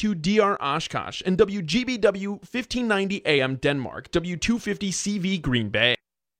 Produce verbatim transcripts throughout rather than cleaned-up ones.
two D R Oshkosh, and W G B W fifteen ninety A M Denmark, W two fifty C V Green Bay.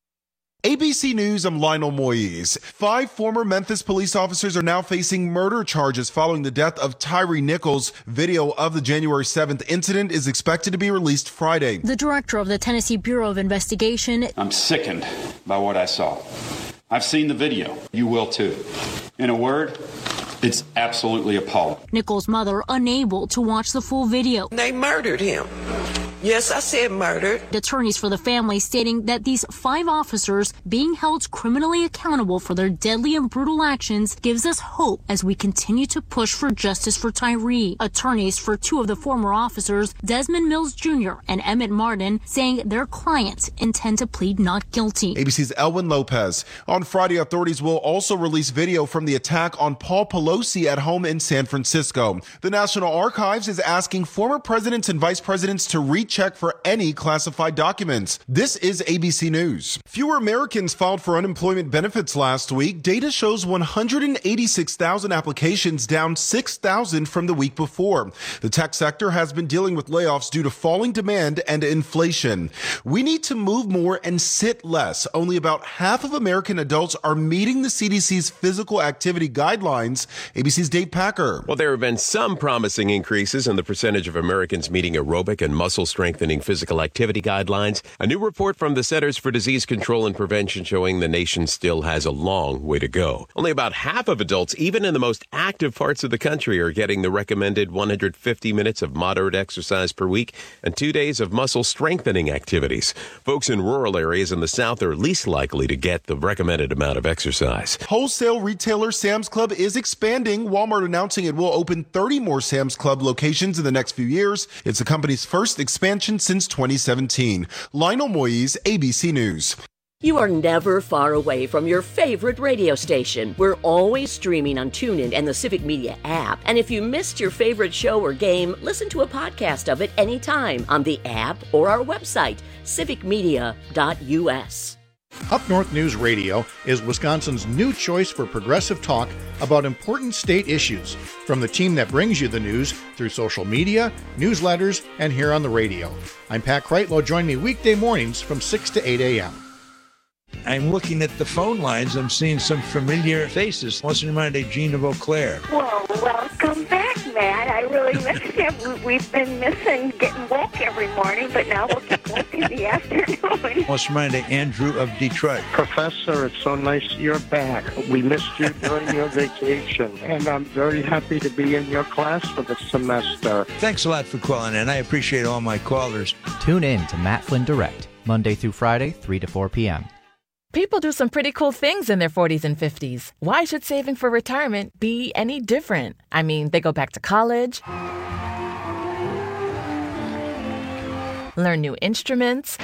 A B C News, I'm Lionel Moyes. Five former Memphis police officers are now facing murder charges following the death of Tyree Nichols. Video of the January seventh incident is expected to be released Friday. The director of the Tennessee Bureau of Investigation. I'm sickened by what I saw. I've seen the video. You will too. In a word, it's absolutely appalling. Nichols' mother unable to watch the full video. They murdered him. Yes, I said murdered. Attorneys for the family stating that these five officers being held criminally accountable for their deadly and brutal actions gives us hope as we continue to push for justice for Tyree. Attorneys for two of the former officers, Desmond Mills Junior and Emmett Martin, saying their clients intend to plead not guilty. A B C's Elwin Lopez. On Friday, authorities will also release video from the attack on Paul Pelosi at home in San Francisco. The National Archives is asking former presidents and vice presidents to reach check for any classified documents. This is A B C News. Fewer Americans filed for unemployment benefits last week. Data shows one hundred eighty-six thousand applications, down six thousand from the week before. The tech sector has been dealing with layoffs due to falling demand and inflation. We need to move more and sit less. Only about half of American adults are meeting the C D C's physical activity guidelines. A B C's Dave Packer. Well, there have been some promising increases in the percentage of Americans meeting aerobic and muscle strength strengthening physical activity guidelines. A new report from the Centers for Disease Control and Prevention showing the nation still has a long way to go. Only about half of adults, even in the most active parts of the country, are getting the recommended one hundred fifty minutes of moderate exercise per week and two days of muscle strengthening activities. Folks in rural areas in the South are least likely to get the recommended amount of exercise. Wholesale retailer Sam's Club is expanding. Walmart announcing it will open thirty more Sam's Club locations in the next few years. It's the company's first expansion since twenty seventeen. Lionel Moyes, A B C News. You are never far away from your favorite radio station. We're always streaming on TuneIn and the Civic Media app. And if you missed your favorite show or game, listen to a podcast of it anytime on the app or our website, civic media dot u s. Up North News Radio is Wisconsin's new choice for progressive talk about important state issues, from the team that brings you the news through social media, newsletters, and here on the radio. I'm Pat Kreitlow. Join me weekday mornings from six to eight a.m. I'm looking at the phone lines. I'm seeing some familiar faces. What's in mind, Gina Vauclair? Well, welcome back, Matt. I really missed you. We've been missing getting woke every morning, but now we'll get woke in the afternoon. What's in mind, Andrew of Detroit? Professor, it's so nice you're back. We missed you during your vacation, and I'm very happy to be in your class for the semester. Thanks a lot for calling in. I appreciate all my callers. Tune in to Matt Flynn Direct, Monday through Friday, three to four p.m. People do some pretty cool things in their forties and fifties. Why should saving for retirement be any different? I mean, they go back to college, learn new instruments,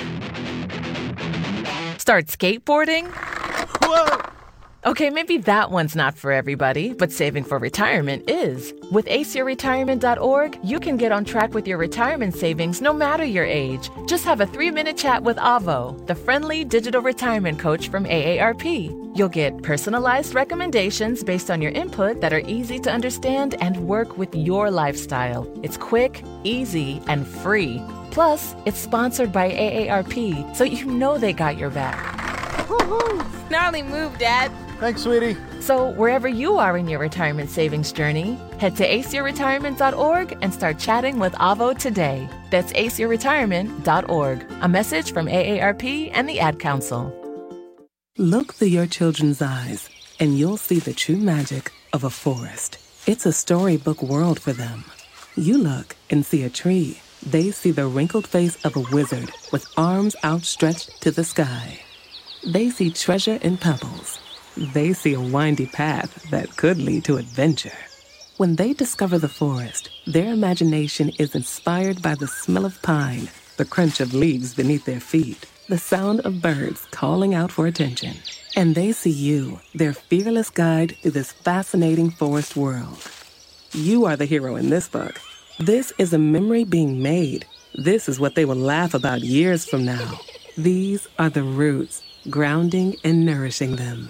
start skateboarding. Whoa! Okay, maybe that one's not for everybody, but saving for retirement is. With ace your retirement dot org, you can get on track with your retirement savings no matter your age. Just have a three-minute chat with Avo, the friendly digital retirement coach from A A R P. You'll get personalized recommendations based on your input that are easy to understand and work with your lifestyle. It's quick, easy, and free. Plus, it's sponsored by A A R P, so you know they got your back. Woo-hoo! Gnarly move, Dad. Thanks, sweetie. So wherever you are in your retirement savings journey, head to ace your retirement dot org and start chatting with Avo today. That's ace your retirement dot org. A message from A A R P and the Ad Council. Look through your children's eyes, and you'll see the true magic of a forest. It's a storybook world for them. You look and see a tree. They see the wrinkled face of a wizard with arms outstretched to the sky. They see treasure in pebbles. They see a windy path that could lead to adventure. When they discover the forest, their imagination is inspired by the smell of pine, the crunch of leaves beneath their feet, the sound of birds calling out for attention. And they see you, their fearless guide through this fascinating forest world. You are the hero in this book. This is a memory being made. This is what they will laugh about years from now. These are the roots, grounding and nourishing them.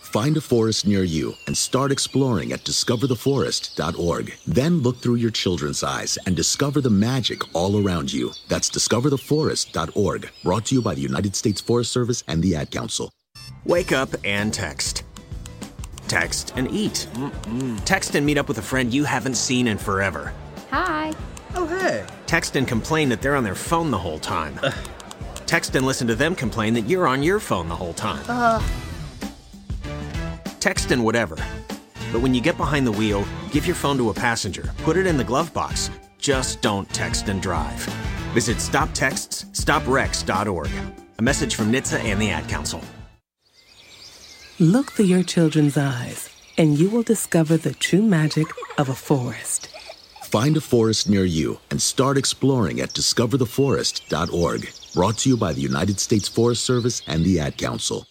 Find a forest near you and start exploring at discover the forest dot org. Then look through your children's eyes and discover the magic all around you. That's discover the forest dot org. Brought to you by the United States Forest Service and the Ad Council. Wake up and text. Text and eat. Mm-mm. Text and meet up with a friend you haven't seen in forever. Hi. Oh, hey. Text and complain that they're on their phone the whole time. Ugh. Text and listen to them complain that you're on your phone the whole time. Ugh. Text and whatever. But when you get behind the wheel, give your phone to a passenger. Put it in the glove box. Just don't text and drive. Visit stop texts stop wrecks dot org. A message from N H T S A and the Ad Council. Look through your children's eyes, and you will discover the true magic of a forest. Find a forest near you and start exploring at discover the forest dot org. Brought to you by the United States Forest Service and the Ad Council.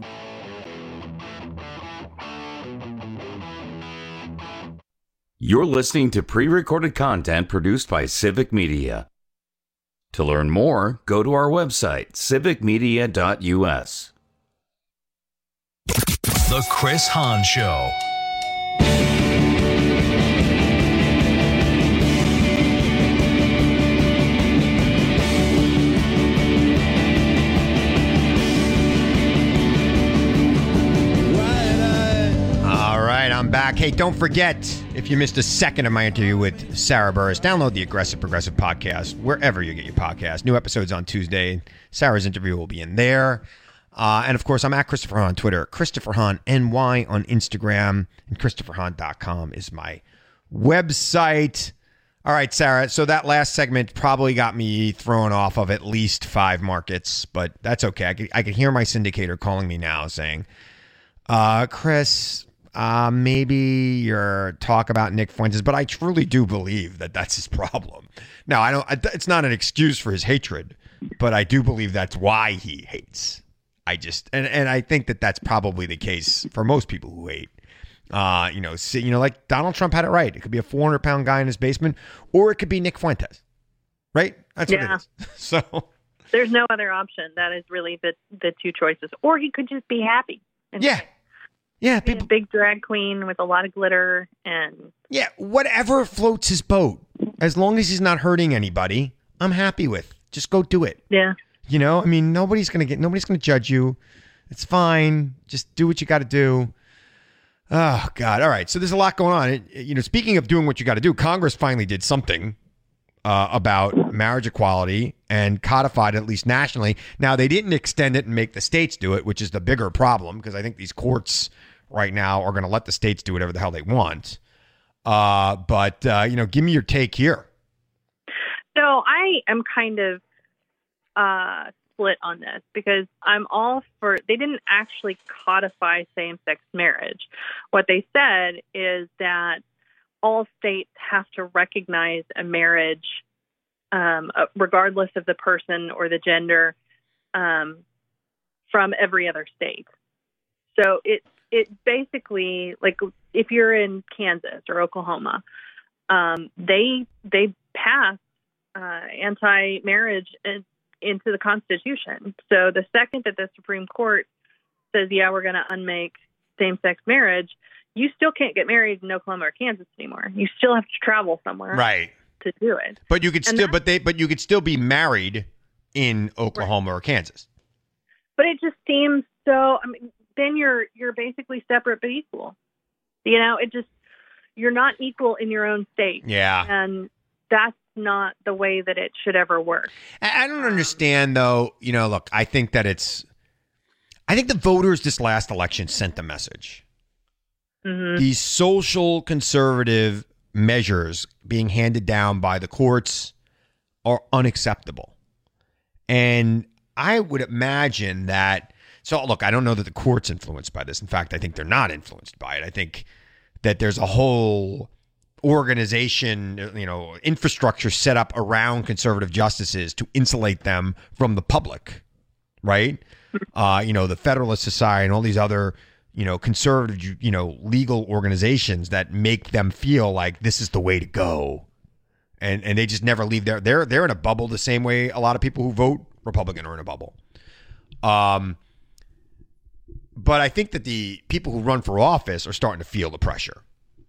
You're listening to pre-recorded content produced by Civic Media. To learn more, go to our website, civic media dot u s. The Chris Hahn Show. All right, I'm back. Hey, don't forget, if you missed a second of my interview with Sarah Burris, download the Aggressive Progressive podcast wherever you get your podcast. New episodes on Tuesday. Sarah's interview will be in there. Uh, and, of course, I'm at Christopher Hahn on Twitter, Christopher Hahn N Y on Instagram, and christopher hahn dot com is my website. All right, Sarah, so that last segment probably got me thrown off of at least five markets, but that's okay. I could, I could hear my syndicator calling me now saying, uh, Chris, uh, maybe your talk about Nick Fuentes, but I truly do believe that that's his problem. Now, I don't. It's not an excuse for his hatred, but I do believe that's why he hates. I just, and, and I think that that's probably the case for most people who hate. Uh, you know, see, you know, like Donald Trump had it right. It could be a four hundred pound guy in his basement, or it could be Nick Fuentes, right? That's Yeah. what it is. So There's no other option. That is really the the two choices. Or he could just be happy. And yeah, yeah, be a big drag queen with a lot of glitter and yeah, whatever floats his boat, as long as he's not hurting anybody, I'm happy with. Just go do it. yeah. You know, I mean, nobody's gonna get, nobody's gonna judge you. It's fine. Just do what you got to do. Oh God! All right. So there's a lot going on. It, you know, speaking of doing what you got to do, Congress finally did something uh, about marriage equality and codified it, at least nationally. Now they didn't extend it and make the states do it, which is the bigger problem because I think these courts right now are going to let the states do whatever the hell they want. Uh, but uh, you know, give me your take here. So I am kind of uh, split on this because I'm all for, they didn't actually codify same-sex marriage. What they said is that all states have to recognize a marriage, um, uh, regardless of the person or the gender, um, from every other state. So it it basically, like if you're in Kansas or Oklahoma, um, they they pass uh, anti-marriage in, into the Constitution. So the second that the Supreme Court says, yeah, we're going to unmake same-sex marriage, you still can't get married in Oklahoma or Kansas anymore. You still have to travel somewhere Right. to do it. But you could And still, that- but they, but you could still be married in Oklahoma or Kansas. But it just seems so, I mean, then you're you're basically separate but equal. You know, it just, you're not equal in your own state. Yeah. And that's not the way that it should ever work. I I don't understand, though. You know, look, I think that it's, I think the voters this last election sent the message. Mm-hmm. These social conservative measures being handed down by the courts are unacceptable. And I would imagine that, so look, I don't know that the court's influenced by this. In fact, I think they're not influenced by it. I think that there's a whole organization, you know, infrastructure set up around conservative justices to insulate them from the public, right? Uh, you know, the Federalist Society and all these other, you know, conservative, you know, legal organizations that make them feel like this is the way to go. And and they just never leave there. They're they're in a bubble the same way a lot of people who vote Republican are in a bubble. Um, but I think that the people who run for office are starting to feel the pressure.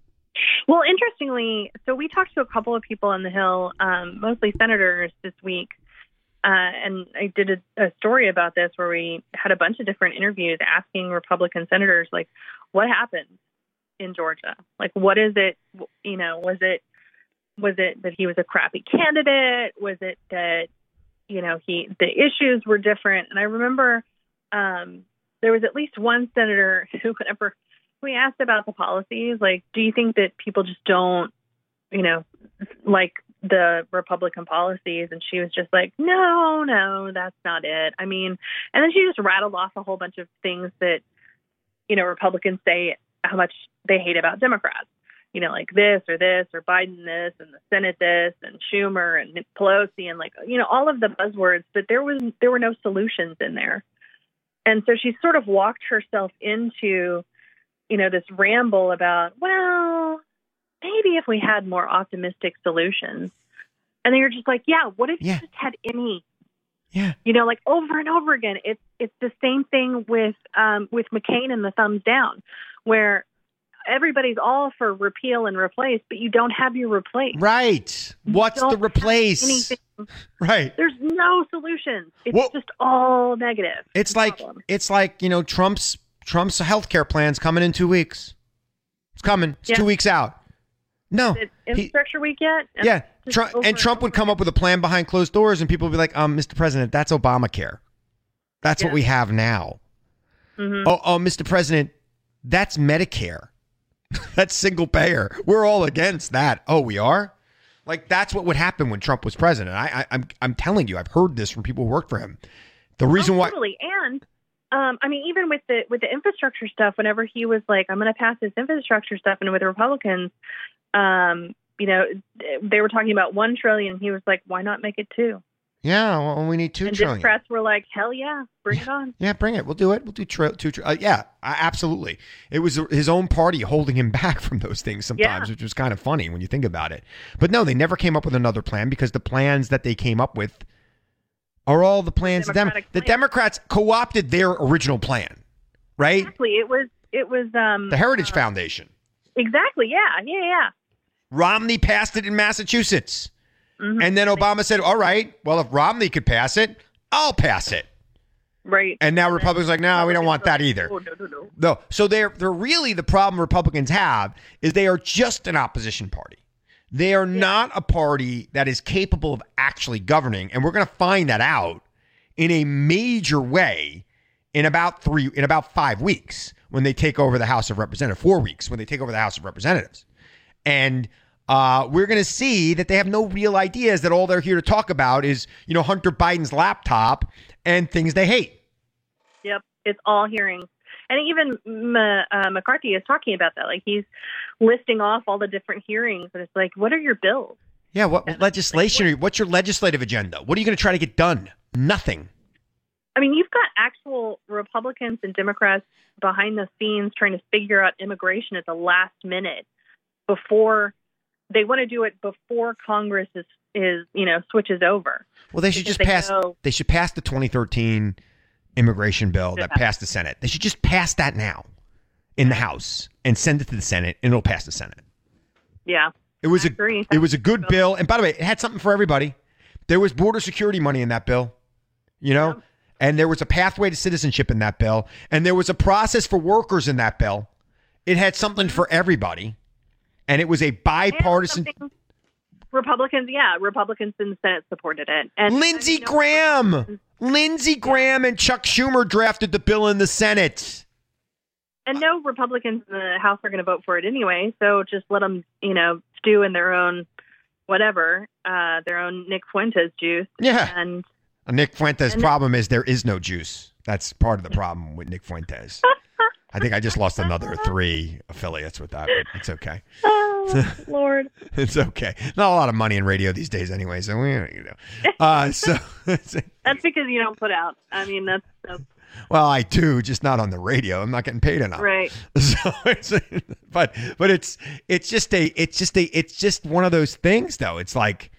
Well, interestingly, so we talked to a couple of people on the Hill, um, mostly senators this week, uh, and I did a, a story about this where we had a bunch of different interviews asking Republican senators, like, what happened in Georgia? Like, what is it, you know, was it, was it that he was a crappy candidate? Was it that, you know, he, the issues were different? And I remember um, there was at least one senator who, whenever we asked about the policies, like, do you think that people just don't, you know, like the Republican policies? And she was just like, no, no, that's not it. I mean, and then she just rattled off a whole bunch of things that, you know, Republicans say how much they hate about Democrats, you know, like this or this or Biden this and the Senate this and Schumer and Pelosi and like, you know, all of the buzzwords, but there was, there were no solutions in there. And so she sort of walked herself into, you know, this ramble about, well, maybe if we had more optimistic solutions. And then you're just like, yeah, what if yeah. you just had any? Yeah. You know, like over and over again. It's it's the same thing with um, with McCain and the thumbs down, where everybody's all for repeal and replace, but you don't have your replace. Right. What's the replace? Anything. Right. There's no solutions. It's well, just all negative. It's like problem. it's like, you know, Trump's Trump's healthcare plan's coming in two weeks. It's coming. It's yeah. two weeks out. No. Is it infrastructure he, week yet? And yeah. Trump, and Trump and would come up with a plan behind closed doors and people would be like, um, Mister President, that's Obamacare. That's yeah. what we have now. Mm-hmm. Oh, oh, Mister President, that's Medicare. That's single payer. We're all against that. Oh, we are? Like, that's what would happen when Trump was president. I, I, I'm I'm telling you, I've heard this from people who worked for him. The reason oh, why... Totally. And... Um, I mean, even with the with the infrastructure stuff, whenever he was like, I'm going to pass this infrastructure stuff, and with the Republicans, um, you know, they were talking about one trillion. He was like, why not make it two? Yeah, well, we need two and trillion. And Democrats were like, hell yeah, bring it on. Yeah, bring it. We'll do it. We'll do tri- two. Tri- uh, yeah, absolutely. It was his own party holding him back from those things sometimes, yeah. which was kind of funny when you think about it. But no, they never came up with another plan because the plans that they came up with are all the plans. The, Dem- the Democrats co-opted their original plan, right? Exactly. It was it was um, the Heritage uh, Foundation. Exactly. Yeah. Yeah. Yeah. Romney passed it in Massachusetts, mm-hmm. and then Obama said, "All right, well, if Romney could pass it, I'll pass it." Right. And now Republicans are like, "No, we don't want that either." Oh, no, no, no. No. So they're they're really the problem Republicans have is they are just an opposition party. They are yeah. not a party that is capable of actually governing, and we're going to find that out in a major way in about three, in about five weeks when they take over the House of Representatives. Four weeks when they take over the House of Representatives, and uh, we're going to see that they have no real ideas. That all they're here to talk about is, you know, Hunter Biden's laptop and things they hate. Yep, it's all hearings. And even M- uh, McCarthy is talking about that. Like, he's listing off all the different hearings. And it's like, what are your bills? Yeah, what and legislation? Like, what, what's your legislative agenda? What are you going to try to get done? Nothing. I mean, you've got actual Republicans and Democrats behind the scenes trying to figure out immigration at the last minute before they want to do it before Congress is, is you know, switches over. Well, they should just they pass. Know, they should pass the twenty thirteen immigration bill that passed the Senate. They should just pass that now in the House and send it to the Senate, and it'll pass the Senate. Yeah, it was I a agree. it was a good bill, and by the way, it had something for everybody. There was border security money in that bill, you know, yeah. and there was a pathway to citizenship in that bill, and there was a process for workers in that bill. It had something for everybody, and it was a bipartisan. Republicans, yeah, Republicans in the Senate supported it. And Lindsey and, you know, Graham, Lindsey Graham and Chuck Schumer drafted the bill in the Senate. And no Republicans in the House are going to vote for it anyway, so just let them, you know, stew in their own whatever, uh, their own Nick Fuentes juice. Yeah. And Nick Fuentes' and problem is there is no juice. That's part of the problem with Nick Fuentes. I think I just lost another three affiliates with that, but it's okay. Oh, Lord. It's okay. Not a lot of money in radio these days anyway, so we, you know. Uh, so that's because you don't put out. I mean, that's, that's well, I do, just not on the radio. I'm not getting paid enough. Right. So it's, but but it's it's just a it's just a it's just one of those things though. It's like,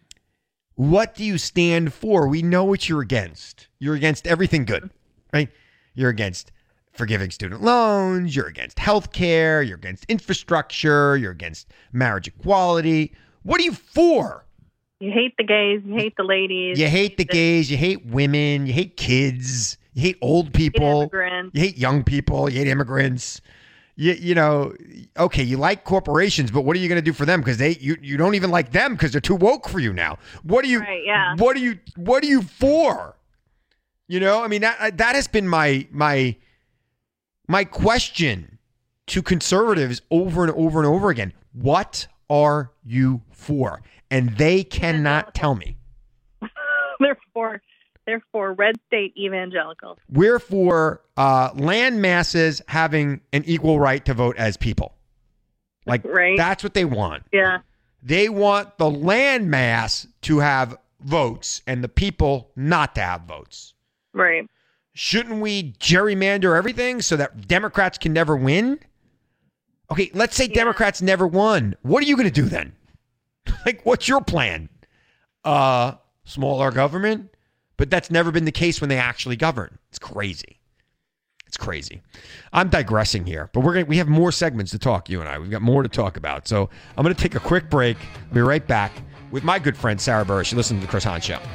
what do you stand for? We know what you're against. You're against everything good, right? You're against forgiving student loans, you're against health care, you're against infrastructure, you're against marriage equality. What are you for? You hate the gays, you hate the ladies. You hate the gays, you hate women, you hate kids, you hate old people, immigrants. You hate young people, you hate immigrants. You, you know, okay, you like corporations, but what are you going to do for them? Because they you, you don't even like them because they're too woke for you now. What are you? Right, yeah. What are you? What are you for? You know, I mean that that has been my my my question to conservatives over and over and over again. What are you for? And they cannot tell me. They're for they're for red state evangelicals. We're for uh, land masses having an equal right to vote as people. Like, right. That's what they want. Yeah. They want the land mass to have votes and the people not to have votes. Right. Shouldn't we gerrymander everything so that Democrats can never win? Okay, let's say yeah. Democrats never won. What are you going to do then? Like, what's your plan? Uh, smaller government? But that's never been the case when they actually govern. It's crazy. It's crazy. I'm digressing here, but we're gonna, we have more segments to talk, you and I. We've got more to talk about. So I'm going to take a quick break. I'll be right back with my good friend, Sarah Burris. You listen to The Chris Hahn Show.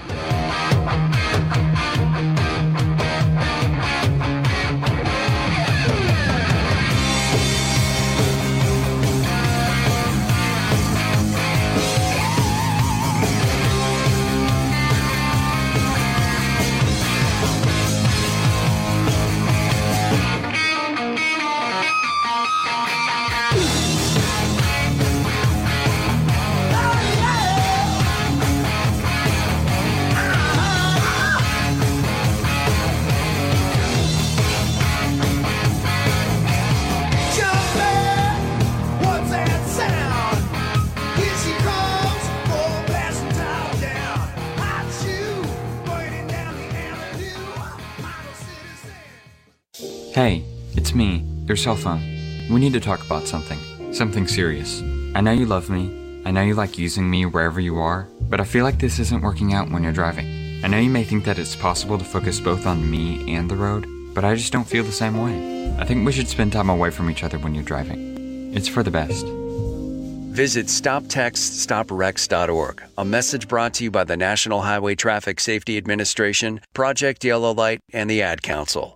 Hey, it's me, your cell phone. We need to talk about something. Something serious. I know you love me. I know you like using me wherever you are, but I feel like this isn't working out when you're driving. I know you may think that it's possible to focus both on me and the road, but I just don't feel the same way. I think we should spend time away from each other when you're driving. It's for the best. Visit stop text stop wrecks dot org. A message brought to you by the National Highway Traffic Safety Administration, Project Yellow Light, and the Ad Council.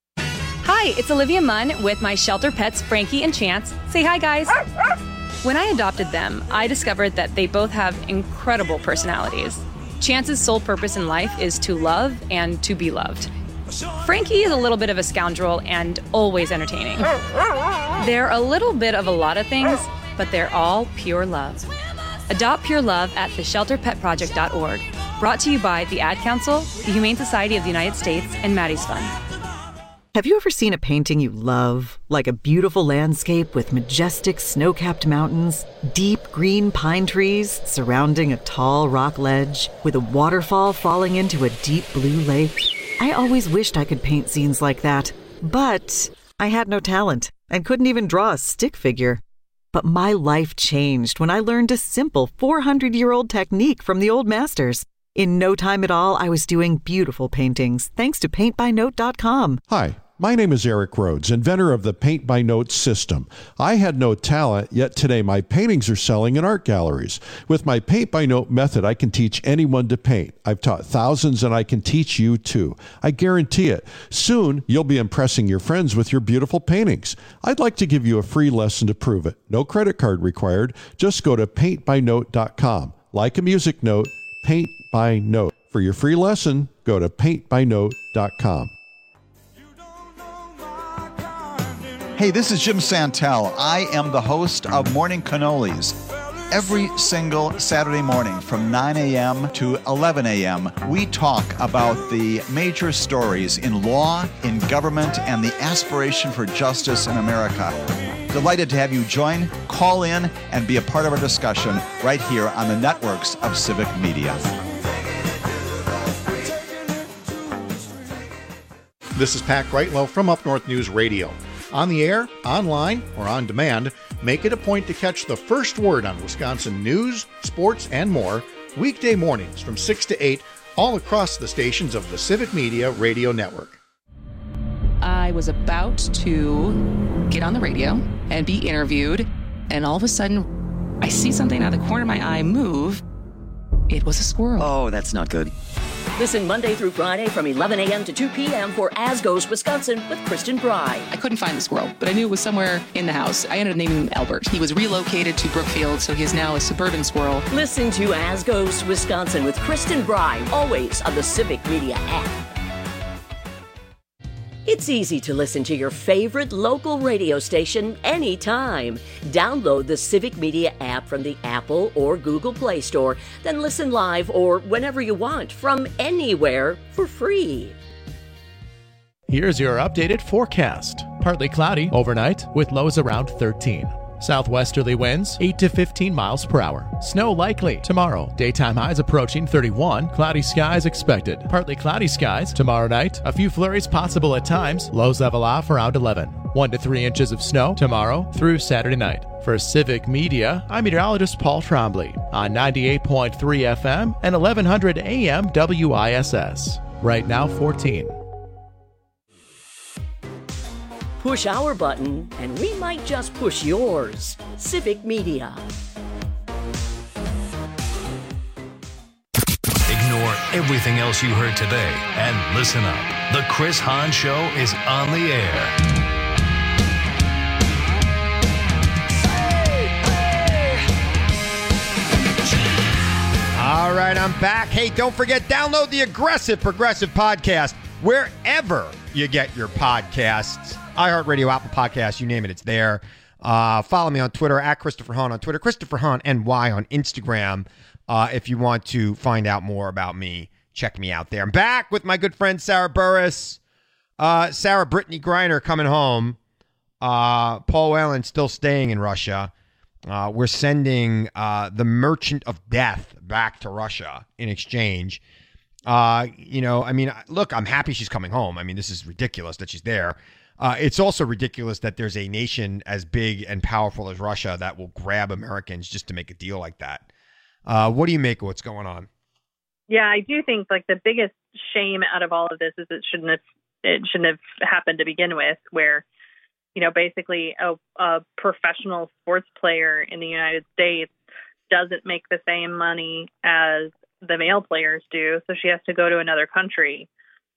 Hi, it's Olivia Munn with my shelter pets, Frankie and Chance. Say hi, guys. When I adopted them, I discovered that they both have incredible personalities. Chance's sole purpose in life is to love and to be loved. Frankie is a little bit of a scoundrel and always entertaining. They're a little bit of a lot of things, but they're all pure love. Adopt pure love at the shelter pet project dot org. Brought to you by the Ad Council, the Humane Society of the United States, and Maddie's Fund. Have you ever seen a painting you love? Like a beautiful landscape with majestic snow-capped mountains, deep green pine trees surrounding a tall rock ledge, with a waterfall falling into a deep blue lake? I always wished I could paint scenes like that, but I had no talent and couldn't even draw a stick figure. But my life changed when I learned a simple four hundred year old technique from the old masters. In no time at all, I was doing beautiful paintings thanks to paint by note dot com. Hi. My name is Eric Rhodes, inventor of the Paint by Note system. I had no talent, yet today my paintings are selling in art galleries. With my Paint by Note method, I can teach anyone to paint. I've taught thousands and I can teach you too. I guarantee it. Soon, you'll be impressing your friends with your beautiful paintings. I'd like to give you a free lesson to prove it. No credit card required. Just go to paint by note dot com. Like a music note, Paint by Note. For your free lesson, go to paint by note dot com. Hey, this is Jim Santel. I am the host of Morning Cannolis. Every single Saturday morning from nine a.m. to eleven a.m., we talk about the major stories in law, in government, and the aspiration for justice in America. Delighted to have you join, call in, and be a part of our discussion right here on the networks of Civic Media. This is Pat Greitlow from Up North News Radio. On the air, online, or on demand, make it a point to catch the first word on Wisconsin news, sports, and more weekday mornings from six to eight all across the stations of the Civic Media Radio Network. Uh, I was about to get on the radio and be interviewed, and all of a sudden, I see something out of the corner of my eye move. It was a squirrel. Oh, that's not good. Listen Monday through Friday from eleven a.m. to two p.m. for As Goes Wisconsin with Kristen Bry. I couldn't find the squirrel, but I knew it was somewhere in the house. I ended up naming him Albert. He was relocated to Brookfield, so he is now a suburban squirrel. Listen to As Goes Wisconsin with Kristen Bry, always on the Civic Media app. It's easy to listen to your favorite local radio station anytime. Download the Civic Media app from the Apple or Google Play Store, then listen live or whenever you want from anywhere for free. Here's your updated forecast. Partly cloudy overnight with lows around thirteen. Southwesterly winds eight to fifteen miles per hour. Snow likely tomorrow. Daytime highs approaching thirty-one. Cloudy skies expected. Partly cloudy skies tomorrow night. A few flurries possible at times. Lows level off around eleven. One to three inches of snow tomorrow through Saturday night. For Civic Media, I'm meteorologist Paul Trombley on ninety-eight point three F M and eleven hundred A M W I S S. Right now fourteen. Push our button, and we might just push yours. Civic Media. Ignore everything else you heard today and listen up. The Chris Hahn Show is on the air. All right, I'm back. Hey, don't forget, download the Aggressive Progressive Podcast wherever you get your podcasts. iHeartRadio, Apple Podcasts, you name it, it's there. Uh, follow me on Twitter, at Christopher Hahn on Twitter, Christopher Hahn N Y on Instagram. Uh, if you want to find out more about me, check me out there. I'm back with my good friend Sarah Burris. Uh, Sarah, Brittany Griner coming home. Uh, Paul Whelan still staying in Russia. Uh, we're sending uh, the Merchant of Death back to Russia in exchange. Uh, you know, I mean, look, I'm happy she's coming home. I mean, this is ridiculous that she's there. Uh, it's also ridiculous that there's a nation as big and powerful as Russia that will grab Americans just to make a deal like that. Uh, what do you make of what's going on? Yeah, I do think like the biggest shame out of all of this is it shouldn't have it shouldn't have happened to begin with, where, you know, basically a, a professional sports player in the United States doesn't make the same money as the male players do, so she has to go to another country,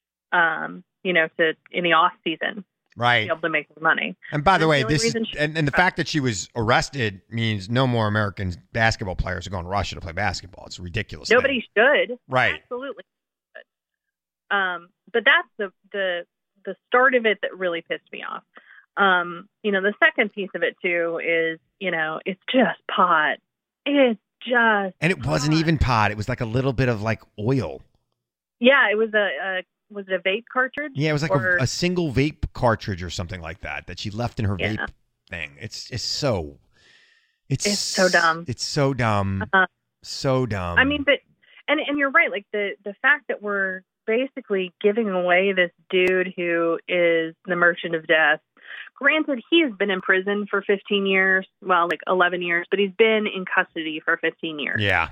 um, you know, to in the off season. Right. To be able to make the money. And by the and way, the this is, she, and, and the fact that she was arrested means no more American basketball players are going to Russia to play basketball. It's ridiculous. Nobody thing. should. Right. Absolutely. Should. Um, but that's the, the the start of it that really pissed me off. Um, you know, the second piece of it too is, you know, it's just pot. It's just And it wasn't pot. even pot. It was like a little bit of like oil. Yeah, it was a, a was it a vape cartridge? Yeah, it was like or, a, a single vape cartridge or something like that that she left in her Yeah. vape thing. It's it's so it's It's so dumb. It's so dumb. Uh, so dumb. I mean, but and and you're right. Like the the fact that we're basically giving away this dude who is the Merchant of Death. Granted, he has been in prison for fifteen years. Well, like eleven years, but he's been in custody for fifteen years. Yeah.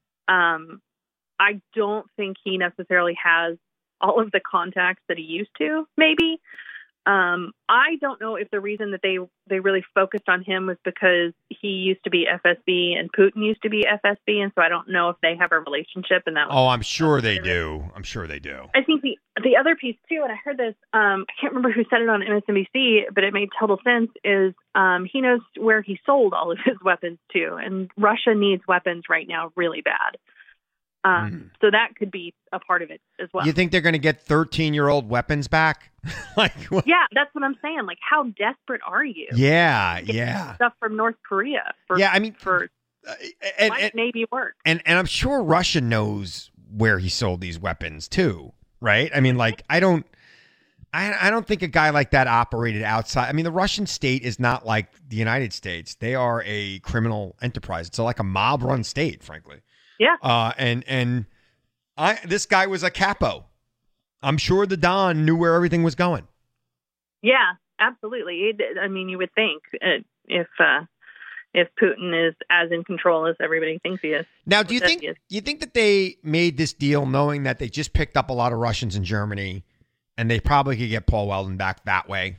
Um, I don't think he necessarily has all of the contacts that he used to, maybe. Um, I don't know if the reason that they, they really focused on him was because he used to be F S B and Putin used to be F S B, and so I don't know if they have a relationship. And that was, Oh, I'm sure they do. I'm sure they do. I think the the other piece too, and I heard this, um, I can't remember who said it on M S N B C, but it made total sense, is um, he knows where he sold all of his weapons to, and Russia needs weapons right now really bad. Um, Mm. So that could be a part of it as well. You think they're going to get thirteen-year-old weapons back? like, what? Yeah, that's what I'm saying. Like, how desperate are you? Yeah, Get yeah. Stuff from North Korea. For, Yeah, I mean, for and, might and, maybe work. and and I'm sure Russia knows where he sold these weapons too, right? I mean, like, I don't, I, I don't think a guy like that operated outside. I mean, the Russian state is not like the United States. They are a criminal enterprise. It's like a mob-run state, frankly. Yeah. Uh, and and I this guy was a capo. I'm sure the Don knew where everything was going. Yeah, absolutely. It, I mean, you would think uh, if uh, if Putin is as in control as everybody thinks he is. Now, do you That think he is. you think that they made this deal knowing that they just picked up a lot of Russians in Germany, and they probably could get Paul Weldon back that way.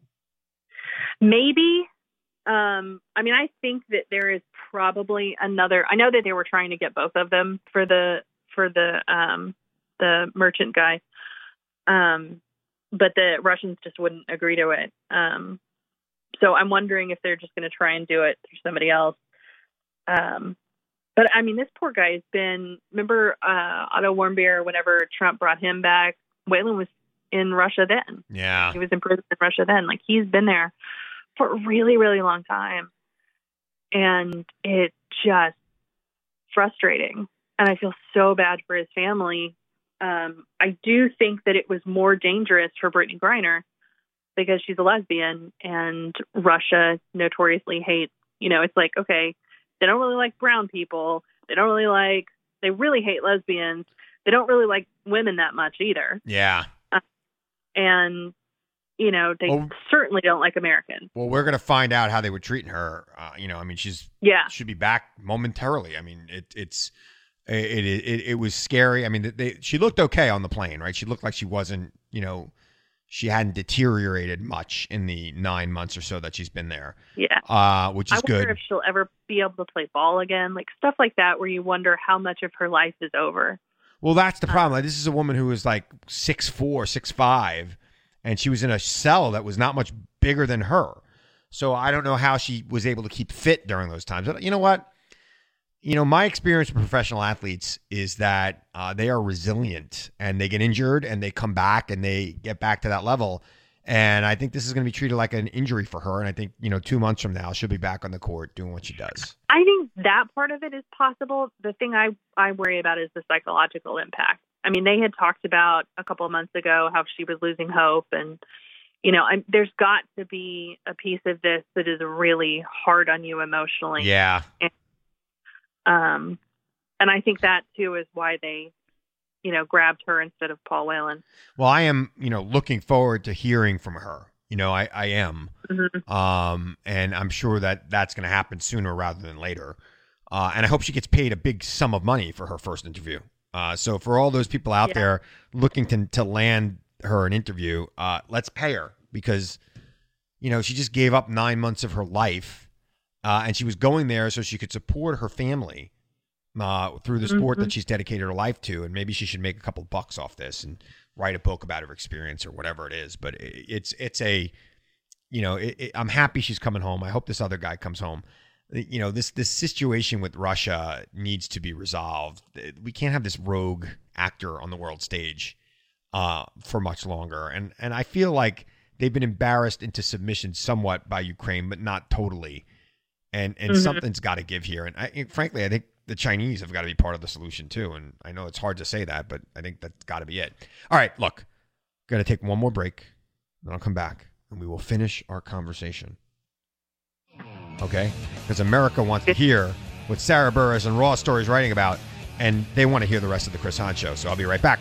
Maybe. Um, I mean, I think that there is probably another. I know that they were trying to get both of them for the for the um, the merchant guy, um, but the Russians just wouldn't agree to it. Um, so I'm wondering if they're just going to try and do it through somebody else. Um, but I mean, this poor guy has been. Remember uh, Otto Warmbier? Whenever Trump brought him back, Whelan was in Russia then. Yeah, he was in prison in Russia then. Like he's been there for a really, really long time. And it's just frustrating. And I feel so bad for his family. Um, I do think that it was more dangerous for Brittany Griner because she's a lesbian and Russia notoriously hates, you know, it's like, okay, they don't really like brown people. They don't really like, they really hate lesbians. They don't really like women that much either. Yeah. Uh, and, you know, they well, certainly don't like Americans. Well, we're going to find out how they were treating her. Uh, you know, I mean, she's yeah should be back momentarily. I mean, it it's it it it, it was scary. I mean, they, she looked okay on the plane, right? She looked like she wasn't, you know, she hadn't deteriorated much in the nine months or so that she's been there. Yeah, uh, which is I wonder good. If she'll ever be able to play ball again, like stuff like that, where you wonder how much of her life is over. Well, that's the problem. Like, this is a woman who was like six four, six five. And she was in a cell that was not much bigger than her. So I don't know how she was able to keep fit during those times. But you know what? You know, my experience with professional athletes is that uh, they are resilient and they get injured and they come back and they get back to that level. And I think this is going to be treated like an injury for her. And I think, you know, two months from now, she'll be back on the court doing what she does. I think that part of it is possible. The thing I, I worry about is the psychological impact. I mean, they had talked about a couple of months ago how she was losing hope. And, you know, I'm, there's got to be a piece of this that is really hard on you emotionally. Yeah. And, um, and I think that, too, is why they, you know, grabbed her instead of Paul Whelan. Well, I am, you know, looking forward to hearing from her. You know, I, I am. Mm-hmm. Um, and I'm sure that that's going to happen sooner rather than later. Uh, and I hope she gets paid a big sum of money for her first interview. Uh, so for all those people out yeah. there looking to to land her an interview, uh, let's pay her because, you know, she just gave up nine months of her life uh, and she was going there so she could support her family uh, through the sport mm-hmm. that she's dedicated her life to. And maybe she should make a couple bucks off this and write a book about her experience or whatever it is. But it, it's it's a, you know, it, it, I'm happy she's coming home. I hope this other guy comes home. You know, this this situation with Russia needs to be resolved. We can't have this rogue actor on the world stage uh, for much longer. And and I feel like they've been embarrassed into submission somewhat by Ukraine, but not totally. And and mm-hmm. something's got to give here. And I, frankly, I think the Chinese have got to be part of the solution too. And I know it's hard to say that, but I think that's got to be it. All right, look, got to take one more break. Then I'll come back and we will finish our conversation. Okay? Because America wants to hear what Sarah Burris and Raw Story is writing about, and they want to hear the rest of the Chris Hahn Show. So I'll be right back.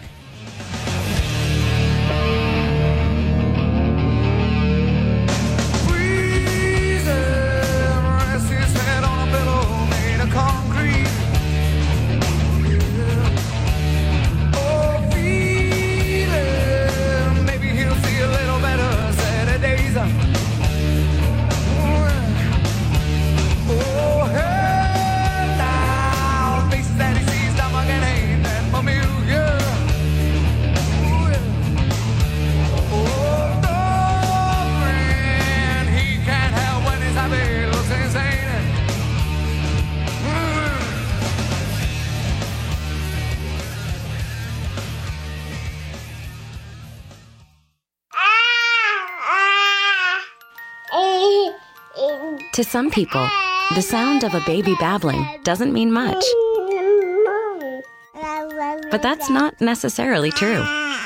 To some people, the sound of a baby babbling doesn't mean much. But that's not necessarily true.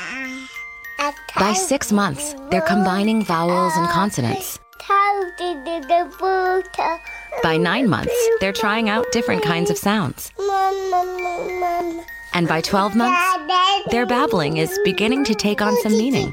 By six months, they're combining vowels and consonants. By nine months, they're trying out different kinds of sounds. And by twelve months, their babbling is beginning to take on some meaning.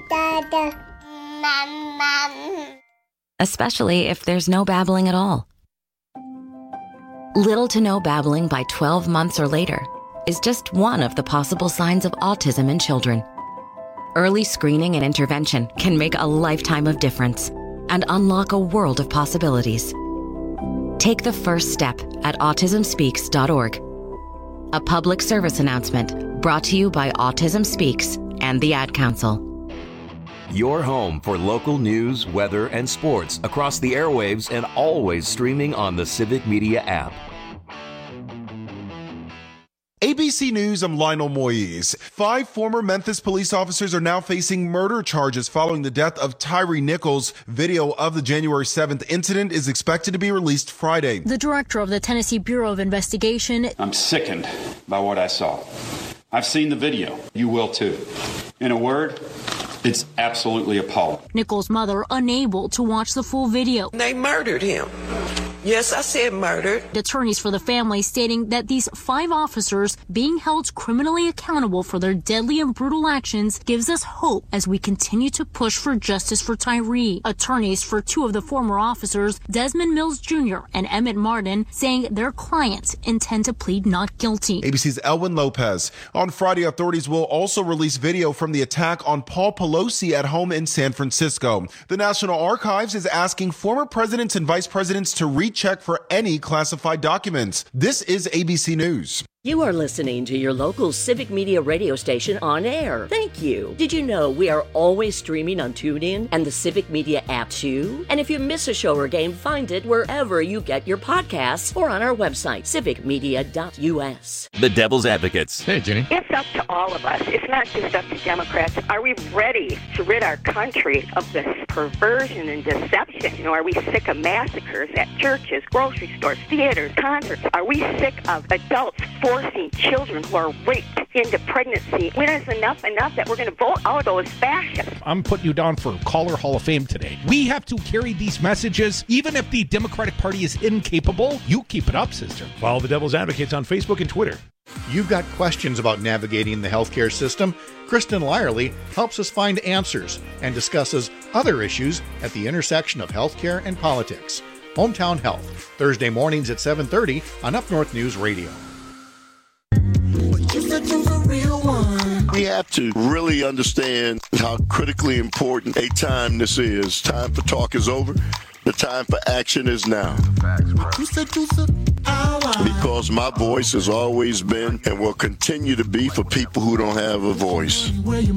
Especially if there's no babbling at all. Little to no babbling by twelve months or later is just one of the possible signs of autism in children. Early screening and intervention can make a lifetime of difference and unlock a world of possibilities. Take the first step at autism speaks dot org. A public service announcement brought to you by Autism Speaks and the Ad Council. Your home for local news, weather, and sports across the airwaves and always streaming on the Civic Media app. A B C News, I'm Lionel Moyes. Five former Memphis police officers are now facing murder charges following the death of Tyree Nichols. Video of the January seventh incident is expected to be released Friday. The director of the Tennessee Bureau of Investigation. I'm sickened by what I saw. I've seen the video. You will too. In a word, it's absolutely appalling. Nichols' mother unable to watch the full video. They murdered him. Yes, I said murdered. Attorneys for the family stating that these five officers being held criminally accountable for their deadly and brutal actions gives us hope as we continue to push for justice for Tyree. Attorneys for two of the former officers, Desmond Mills Junior and Emmett Martin, saying their clients intend to plead not guilty. A B C's Elwin Lopez. On Friday, authorities will also release video from the attack on Paul Pelosi at home in San Francisco. The National Archives is asking former presidents and vice presidents to reach check for any classified documents. This is A B C News. You are listening to your local Civic Media radio station on air. Thank you. Did you know we are always streaming on TuneIn and the Civic Media app too? And if you miss a show or game, find it wherever you get your podcasts or on our website, civic media dot u s. The Devil's Advocates. Hey, Jenny. It's up to all of us. It's not just up to Democrats. Are we ready to rid our country of this perversion and deception? You know, are we sick of massacres at churches, grocery stores, theaters, concerts? Are we sick of adults forcing children who are raped into pregnancy? When is enough enough that we're going to vote out those fascists? I'm putting you down for Caller Hall of Fame today. We have to carry these messages, even if the Democratic Party is incapable. You keep it up, sister. Follow the Devil's Advocates on Facebook and Twitter. You've got questions about navigating the healthcare system? Kristen Lyerly helps us find answers and discusses other issues at the intersection of healthcare and politics. Hometown Health, Thursday mornings at seven thirty on Up North News Radio. We have to really understand how critically important a time this is. Time for talk is over. The time for action is now. Because my voice has always been and will continue to be for people who don't have a voice.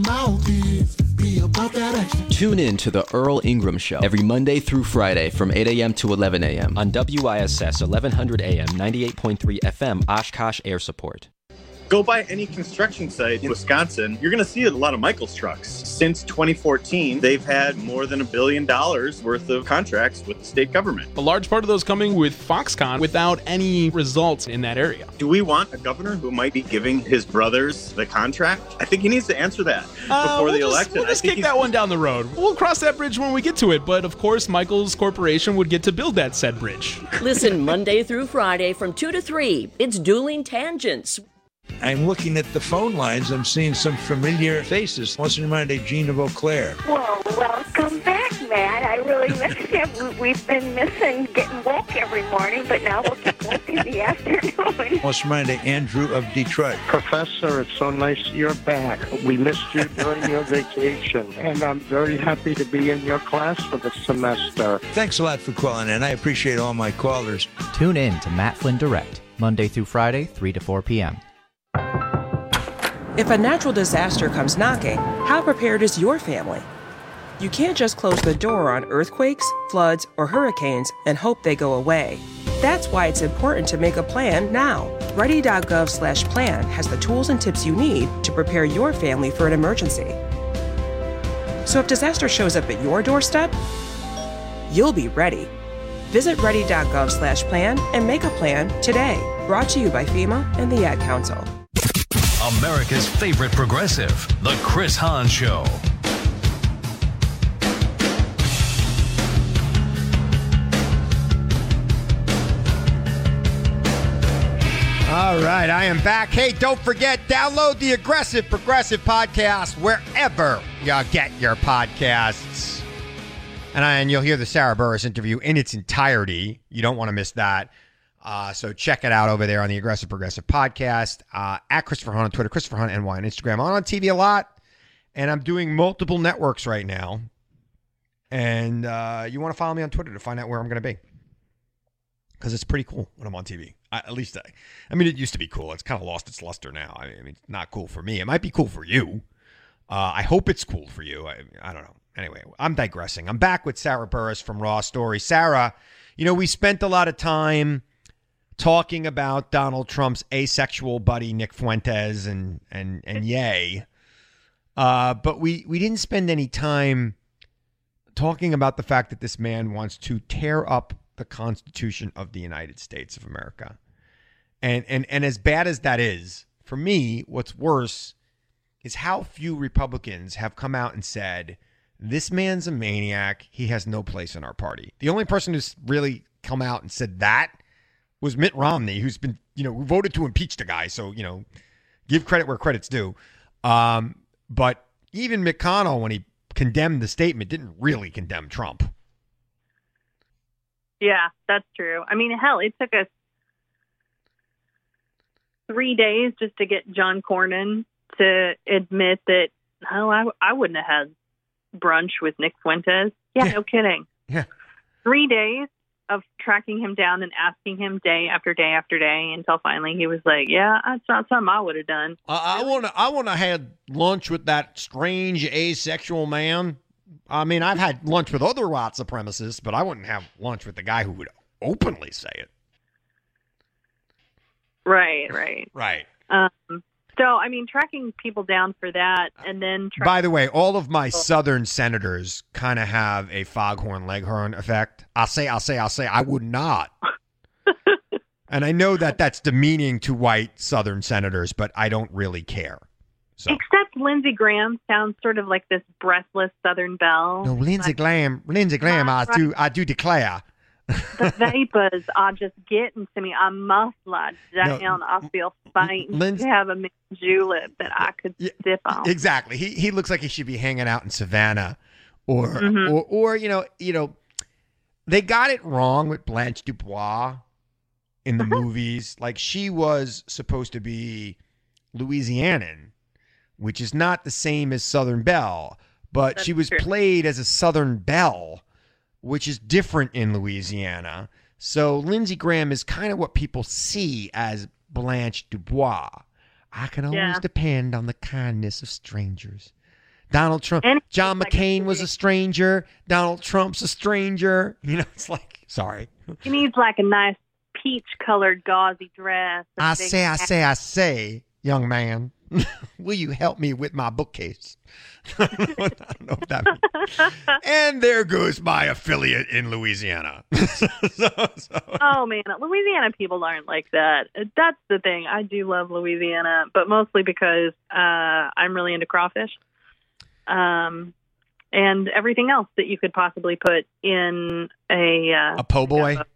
Tune in to the Earl Ingram Show every Monday through Friday from eight a.m. to eleven a.m. on W I S S eleven hundred A M ninety-eight point three F M Oshkosh Air Support. Go by any construction site in Wisconsin, you're going to see a lot of Michaels trucks. Since twenty fourteen, they've had more than a billion dollars worth of contracts with the state government. A large part of those coming with Foxconn without any results in that area. Do we want a governor who might be giving his brothers the contract? I think he needs to answer that uh, before we'll the just, election. We'll just kick that one down the road. We'll cross that bridge when we get to it. But of course, Michaels Corporation would get to build that said bridge. Listen Monday through Friday from two to three. It's Dueling Tangents. I'm looking at the phone lines. I'm seeing some familiar faces. What's in mind, Gene of Eau Claire? Well, welcome back, Matt. I really missed you. We've been missing getting woke every morning, but now we'll get woke in the afternoon. What's in mind, Andrew of Detroit? Professor, it's so nice you're back. We missed you during your vacation, and I'm very happy to be in your class for the semester. Thanks a lot for calling in. I appreciate all my callers. Tune in to Matt Flynn Direct, Monday through Friday, three to four p.m. If a natural disaster comes knocking, how prepared is your family? You can't just close the door on earthquakes, floods, or hurricanes and hope they go away. That's why it's important to make a plan now. Ready.gov slash plan has the tools and tips you need to prepare your family for an emergency. So if disaster shows up at your doorstep, you'll be ready. Visit ready.gov slash plan and make a plan today. Brought to you by FEMA and the Ad Council. America's favorite progressive, The Chris Hahn Show. All right, I am back. Hey, don't forget, download the Aggressive Progressive podcast wherever you get your podcasts. And, I, and you'll hear the Sarah Burris interview in its entirety. You don't want to miss that. Uh, so check it out over there on the Aggressive Progressive podcast. Uh, at Christopher Hunt on Twitter, Christopher Hunt N Y on Instagram. I'm on T V a lot. And I'm doing multiple networks right now. And uh, you want to follow me on Twitter to find out where I'm going to be. Because it's pretty cool when I'm on T V. I, at least, I, I mean, it used to be cool. It's kind of lost its luster now. I mean, I mean, it's not cool for me. It might be cool for you. Uh, I hope it's cool for you. I, I don't know. Anyway, I'm digressing. I'm back with Sarah Burris from Raw Story. Sarah, you know, we spent a lot of time talking about Donald Trump's asexual buddy, Nick Fuentes, and and and yay. Uh, but we, we didn't spend any time talking about the fact that this man wants to tear up the Constitution of the United States of America. And, and, and as bad as that is, for me, what's worse is how few Republicans have come out and said, this man's a maniac. He has no place in our party. The only person who's really come out and said that was Mitt Romney, who's been, you know, who voted to impeach the guy. So, you know, give credit where credit's due. Um, but even McConnell, when he condemned the statement, didn't really condemn Trump. Yeah, that's true. I mean, hell, it took us three days just to get John Cornyn to admit that, oh, I, I wouldn't have had brunch with Nick Fuentes. Yeah, yeah. No kidding. Yeah. Three days of tracking him down and asking him day after day after day until finally he was like, yeah, that's not something I would have done. I want to I want to had lunch with that strange asexual man. I mean, I've had lunch with other white supremacists, but I wouldn't have lunch with the guy who would openly say it. Right, right. Right. Um, so, I mean, tracking people down for that and then... Tra- By the way, all of my Southern senators kind of have a foghorn leghorn effect. I'll say, I'll say, I'll say, I would not. And I know that that's demeaning to white Southern senators, but I don't really care. So. Except Lindsey Graham sounds sort of like this breathless Southern belle. No, Lindsey Graham, Lindsey Graham, I right. do, I do declare. The vapors are just getting to me. I must lie down. No, I feel faint Lindsey, to have a mint julep that I could yeah, sip on. Exactly. He he looks like he should be hanging out in Savannah, or mm-hmm. or or you know you know, they got it wrong with Blanche Dubois in the movies. Like, she was supposed to be Louisianan, which is not the same as Southern Belle, but That's she was true. played as a Southern Belle, which is different in Louisiana. So Lindsey Graham is kind of what people see as Blanche Dubois. I can always yeah. depend on the kindness of strangers. Donald Trump, and John McCain was a stranger. Donald Trump's a stranger. You know, it's like, sorry. He needs like a nice peach-colored gauzy dress. I say, I say, I say, young man. Will you help me with my bookcase? I don't know, I don't know what that means. And there goes my affiliate in Louisiana. so, so. Oh, man. Louisiana people aren't like that. That's the thing. I do love Louisiana, but mostly because uh, I'm really into crawfish um, and everything else that you could possibly put in a... Uh, a po' boy? Gumbo.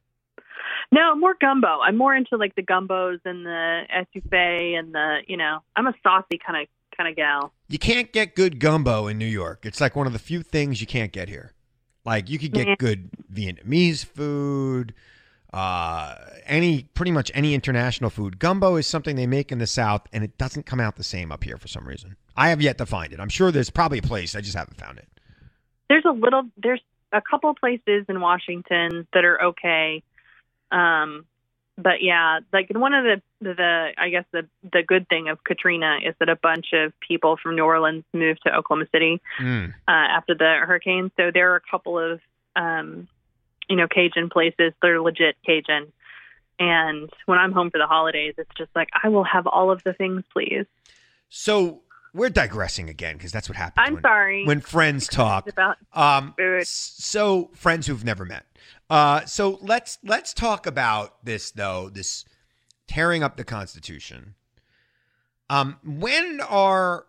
No, more gumbo. I'm more into like the gumbos and the etouffee and the, you know, I'm a saucy kind of kind of gal. You can't get good gumbo in New York. It's like one of the few things you can't get here. Like, you could get yeah. good Vietnamese food, uh, any pretty much any international food. Gumbo is something they make in the South, and it doesn't come out the same up here for some reason. I have yet to find it. I'm sure there's probably a place. I just haven't found it. There's a little, there's a couple places in Washington that are okay. Um, but yeah, like one of the, the, I guess the, the good thing of Katrina is that a bunch of people from New Orleans moved to Oklahoma City, mm. uh, after the hurricane. So there are a couple of, um, you know, Cajun places that are legit Cajun. And when I'm home for the holidays, it's just like, I will have all of the things, please. So we're digressing again, because that's what happens. I'm when, sorry. When friends talk about um, food. So friends who've never met. Uh, so let's let's talk about this, though, this tearing up the Constitution. Um, when are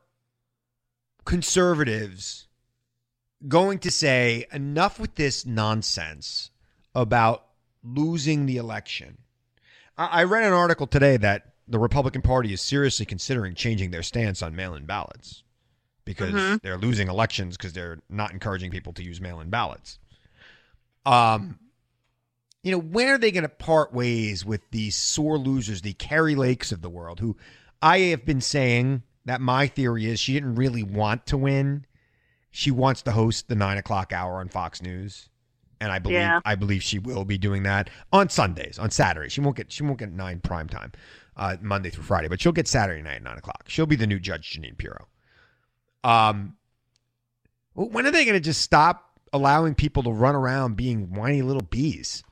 conservatives going to say enough with this nonsense about losing the election? I, I read an article today that the Republican Party is seriously considering changing their stance on mail-in ballots because mm-hmm. they're losing elections because they're not encouraging people to use mail-in ballots. Um. You know, when are they going to part ways with these sore losers, the Carrie Lakes of the world, who I have been saying that my theory is she didn't really want to win. She wants to host the nine o'clock hour on Fox News. And I believe Yeah. I believe she will be doing that on Sundays, on Saturdays. She won't get she won't get nine prime time, uh, Monday through Friday, but she'll get Saturday night at nine o'clock. She'll be the new Judge Jeanine Pirro. Um, when are they going to just stop allowing people to run around being whiny little bees?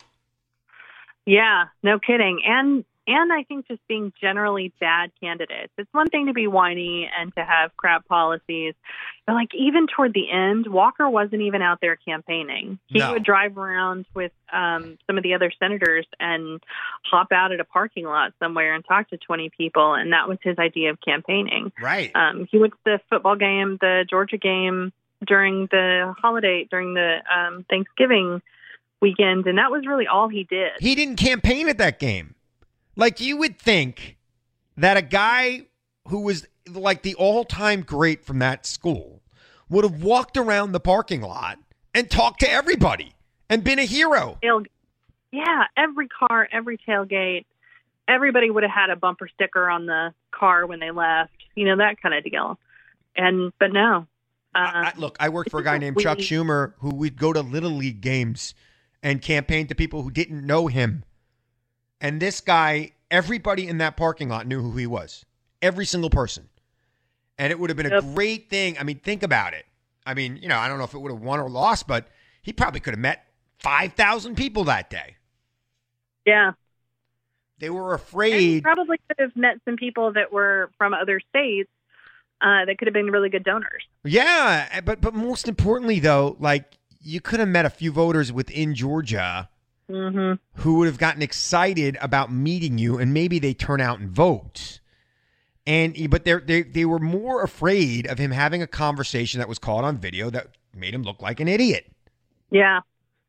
Yeah, no kidding. And and I think just being generally bad candidates. It's one thing to be whiny and to have crap policies, but like even toward the end, Walker wasn't even out there campaigning. He No. would drive around with um, some of the other senators and hop out at a parking lot somewhere and talk to twenty people, and that was his idea of campaigning. Right. Um, he went to the football game, the Georgia game during the holiday, during the um, Thanksgiving weekend, and that was really all he did. He didn't campaign at that game. Like, you would think that a guy who was like the all-time great from that school would have walked around the parking lot and talked to everybody and been a hero. Tail- yeah, every car, every tailgate, everybody would have had a bumper sticker on the car when they left, you know, that kind of deal. And, but no. Uh, I, look, I worked for a guy named Chuck Schumer who would go to Little League games and campaign to people who didn't know him. And this guy, everybody in that parking lot knew who he was. Every single person. And it would have been a Yep. great thing. I mean, think about it. I mean, you know, I don't know if it would have won or lost, but he probably could have met five thousand people that day. Yeah. They were And he afraid. probably could have met some people that were from other states uh, that could have been really good donors. Yeah, but but most importantly, though, like, you could have met a few voters within Georgia Mm-hmm. who would have gotten excited about meeting you, and maybe they turn out and vote. And but they they they were more afraid of him having a conversation that was caught on video that made him look like an idiot. Yeah.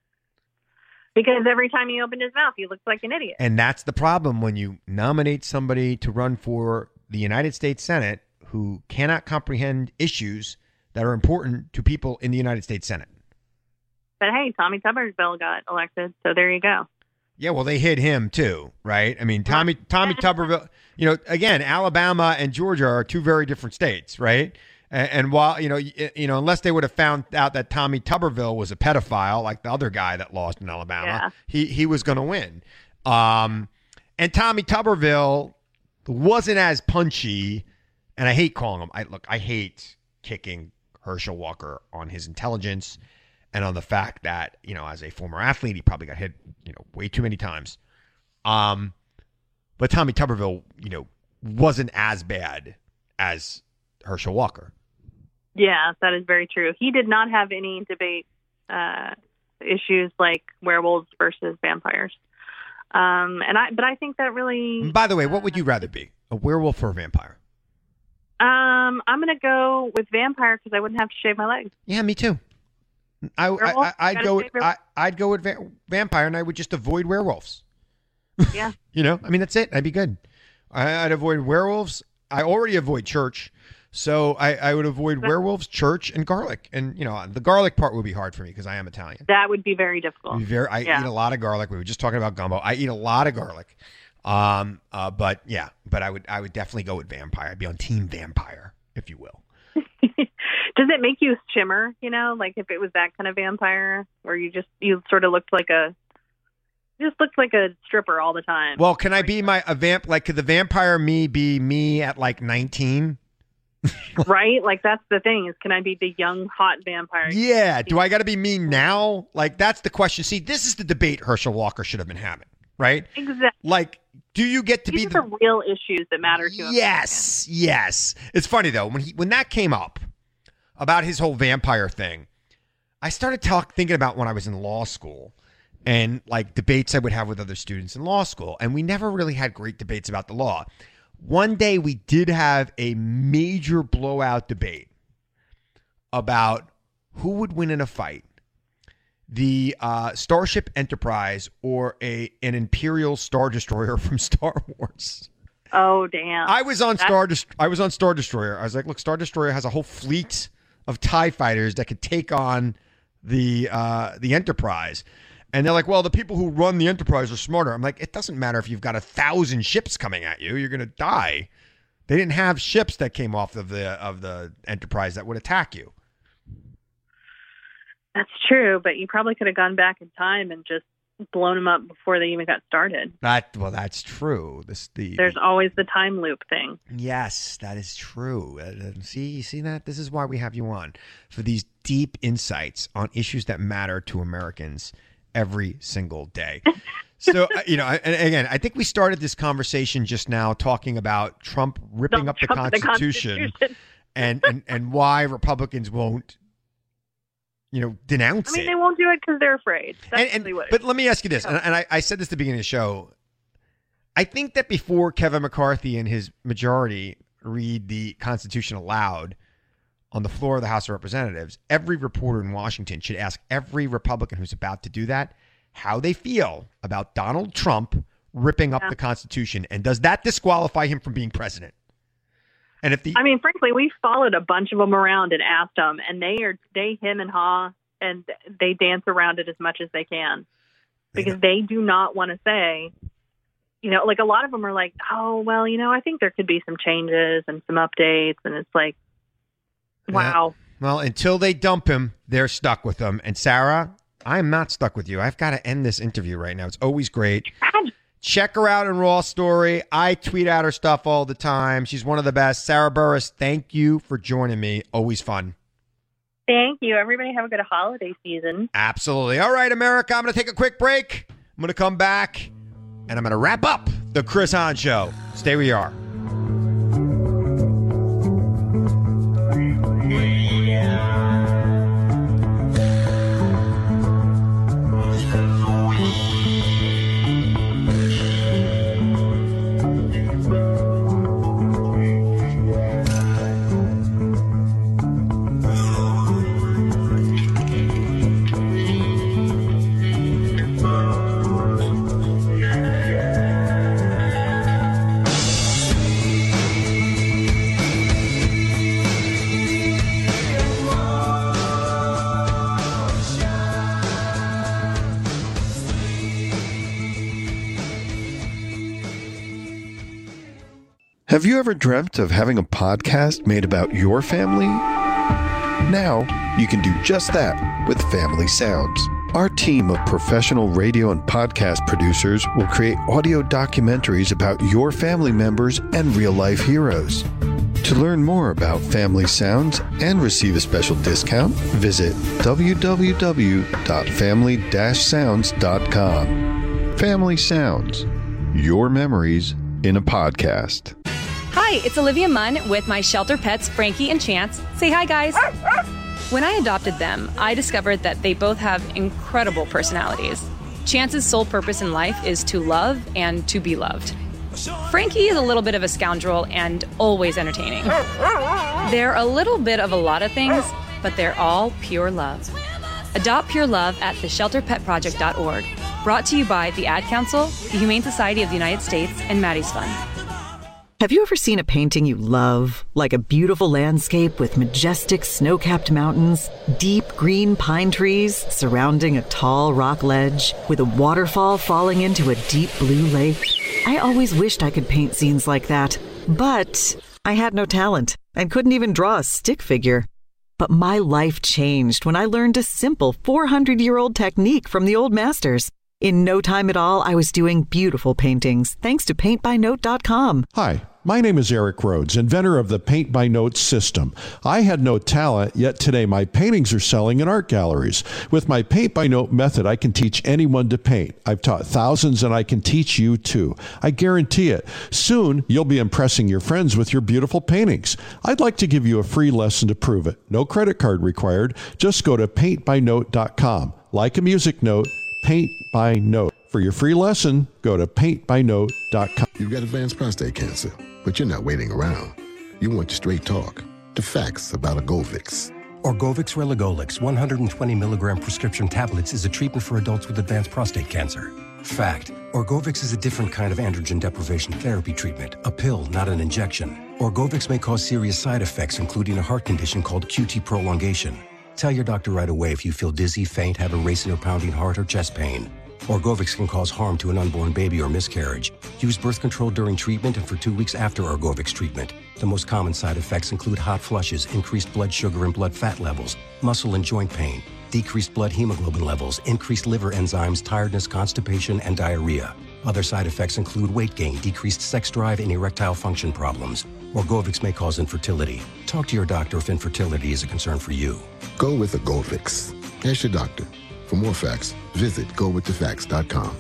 Because every time he opened his mouth, he looked like an idiot. And that's the problem when you nominate somebody to run for the United States Senate who cannot comprehend issues that are important to people in the United States Senate. But hey, Tommy Tuberville got elected, so there you go. Yeah, well, they hit him too, right? I mean, Tommy Tommy Tuberville, you know, again, Alabama and Georgia are two very different states, right? And, and while, you know, you, you know, unless they would have found out that Tommy Tuberville was a pedophile, like the other guy that lost in Alabama, Yeah. he he was going to win. Um, and Tommy Tuberville wasn't as punchy, and I hate calling him. I look, I hate kicking Herschel Walker on his intelligence. And on the fact that, you know, as a former athlete, he probably got hit, you know, way too many times. Um, but Tommy Tuberville, you know, wasn't as bad as Herschel Walker. Yeah, that is very true. He did not have any debate uh, issues like werewolves versus vampires. Um, and I, but I think that really. And by the way, what would you rather be, a werewolf or a vampire? Um, I'm going to go with vampire because I wouldn't have to shave my legs. Yeah, me too. I, Werewolf? I, I'd Got a go. favorite? I, I'd go with va- vampire, and I would just avoid werewolves. Yeah. You know, I mean, that's it. I'd be good. I, I'd avoid werewolves. I already avoid church, so I, I would avoid werewolves, church, and garlic. And you know, the garlic part would be hard for me because I am Italian. That would be very difficult. Be very, I yeah. eat a lot of garlic. We were just talking about gumbo. I eat a lot of garlic. Um, uh, but yeah, but I would, I would definitely go with vampire. I'd be on team vampire, if you will. Does it make you shimmer, you know, like if it was that kind of vampire where you just, you sort of looked like a, just looked like a stripper all the time? Well, can I be my a vamp? Like, could the vampire me be me at like nineteen? Right? Like that's the thing is, can I be the young, hot vampire? Yeah. Do I got to be me now? Like, that's the question. See, this is the debate Herschel Walker should have been having, right? Exactly. Like, do you get to These be are the the real issues that matter to him. Yes, yes. It's funny though when he when that came up about his whole vampire thing, I started talk thinking about when I was in law school and like debates I would have with other students in law school, and we never really had great debates about the law. One day we did have a major blowout debate about who would win in a fight, the uh, Starship Enterprise or a an Imperial Star Destroyer from Star Wars. Oh damn! I was on That's- Star. Dest- I was on Star Destroyer. I was like, look, Star Destroyer has a whole fleet of TIE fighters that could take on the uh, the Enterprise. And they're like, well, the people who run the Enterprise are smarter. I'm like, it doesn't matter if you've got a thousand ships coming at you. You're going to die. They didn't have ships that came off of the of the Enterprise that would attack you. That's true, but you probably could have gone back in time and just blown them up before they even got started. That well, that's true. This the There's always the time loop thing. Yes, that is true. Uh, see, you see that? This is why we have you on, for these deep insights on issues that matter to Americans every single day. So, uh, you know, and again, I think we started this conversation just now talking about Trump ripping Don't up the Trump Constitution, the Constitution. and, and, and why Republicans won't, you know, denounce I mean, it. they won't do it because they're afraid. That's And- and- really what it but is. let me ask you this, and, and I, I said this at the beginning of the show. I think that before Kevin McCarthy and his majority read the Constitution aloud on the floor of the House of Representatives, every reporter in Washington should ask every Republican who's about to do that how they feel about Donald Trump ripping up Yeah. the Constitution, and does that disqualify him from being president? And if the I mean, frankly, we followed a bunch of them around and asked them, and they are they him and ha, and they dance around it as much as they can because they do not want to say, you know, like a lot of them are like, oh, well, you know, I think there could be some changes and some updates, and it's like, wow. Yeah. Well, until they dump him, they're stuck with him. And Sarah, I'm not stuck with you. I've got to end this interview right now. It's always great. Check her out in Raw Story. I tweet out her stuff all the time. She's one of the best. Sarah Burris, thank you for joining me. Always fun. Thank you. Everybody have a good holiday season. Absolutely. All right, America, I'm going to take a quick break. I'm going to come back, and I'm going to wrap up the Chris Hahn Show. Stay where you are. Have you ever dreamt of having a podcast made about your family? Now, you can do just that with Family Sounds. Our team of professional radio and podcast producers will create audio documentaries about your family members and real-life heroes. To learn more about Family Sounds and receive a special discount, visit w w w dot family dash sounds dot com. Family Sounds, your memories in a podcast. Hi, it's Olivia Munn with my shelter pets, Frankie and Chance. Say hi, guys. When I adopted them, I discovered that they both have incredible personalities. Chance's sole purpose in life is to love and to be loved. Frankie is a little bit of a scoundrel and always entertaining. They're a little bit of a lot of things, but they're all pure love. Adopt pure love at the shelter pet project dot org. Brought to you by the Ad Council, the Humane Society of the United States, and Maddie's Fund. Have you ever seen a painting you love, like a beautiful landscape with majestic snow-capped mountains, deep green pine trees surrounding a tall rock ledge, with a waterfall falling into a deep blue lake? I always wished I could paint scenes like that, but I had no talent and couldn't even draw a stick figure. But my life changed when I learned a simple four hundred year old technique from the old masters. In no time at all, I was doing beautiful paintings, thanks to paint by note dot com. Hi, my name is Eric Rhodes, inventor of the Paint by Note system. I had no talent, yet today my paintings are selling in art galleries. With my Paint by Note method, I can teach anyone to paint. I've taught thousands, and I can teach you too. I guarantee it. Soon, you'll be impressing your friends with your beautiful paintings. I'd like to give you a free lesson to prove it. No credit card required. Just go to paint by note dot com. Like a music note, Paint by Note. For your free lesson, go to paint by note dot com. You've got advanced prostate cancer, but you're not waiting around. You want straight talk, the facts about Orgovyx. Orgovyx Relugolix one hundred twenty milligram prescription tablets is a treatment for adults with advanced prostate cancer. Fact: Orgovyx is a different kind of androgen deprivation therapy treatment, a pill, not an injection. Orgovyx may cause serious side effects, including a heart condition called Q T prolongation. Tell your doctor right away if you feel dizzy, faint, have a racing or pounding heart, or chest pain. Orgovyx can cause harm to an unborn baby or miscarriage. Use birth control during treatment and for two weeks after Orgovyx treatment. The most common side effects include hot flushes, increased blood sugar and blood fat levels, muscle and joint pain, decreased blood hemoglobin levels, increased liver enzymes, tiredness, constipation, and diarrhea. Other side effects include weight gain, decreased sex drive, and erectile function problems. Orgovyx may cause infertility. Talk to your doctor if infertility is a concern for you. Go with Orgovyx. Ask your doctor. For more facts, visit go with the facts dot com.